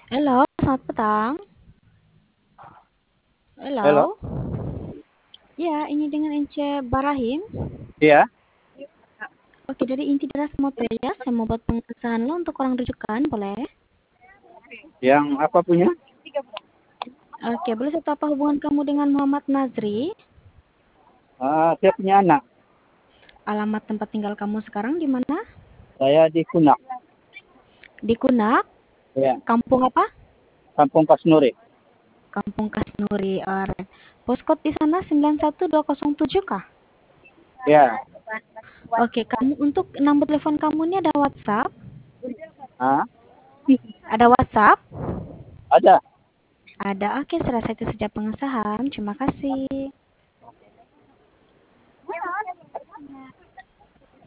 Halo, selamat petang. Halo, Halo. Ya, ini dengan Ence Barahim. iya, Oke, dari Inti Deras Motor ya. Saya mau buat pengesahan lo untuk orang rujukan, boleh? yang apa punya? Oke, boleh saya tahu apa hubungan kamu dengan Muhammad Nazri? Saya punya anak. Alamat tempat tinggal kamu sekarang di mana? Saya di Kunak, Di Kunak. ya, Kampung apa? Kampung Kasnuri. Kampung Kasnuri. Alright. Postcode di sana 91207 kah? Ya, Oke, kamu untuk nomor telepon kamu ini ada WhatsApp? ah, Ada WhatsApp? ada. Ada. Oke, saya rasa itu saja pengesahan. Terima kasih.